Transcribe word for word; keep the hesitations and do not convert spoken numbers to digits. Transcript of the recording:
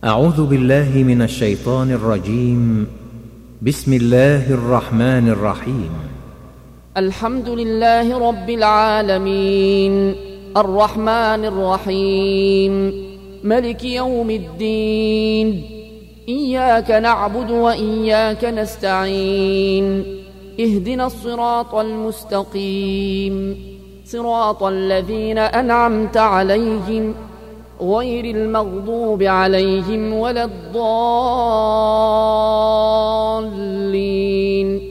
أعوذ بالله من الشيطان الرجيم. بسم الله الرحمن الرحيم. الحمد لله رب العالمين، الرحمن الرحيم، ملك يوم الدين. إياك نعبد وإياك نستعين، اهدنا الصراط المستقيم، صراط الذين أنعمت عليهم غير المغضوب عليهم ولا الضالين.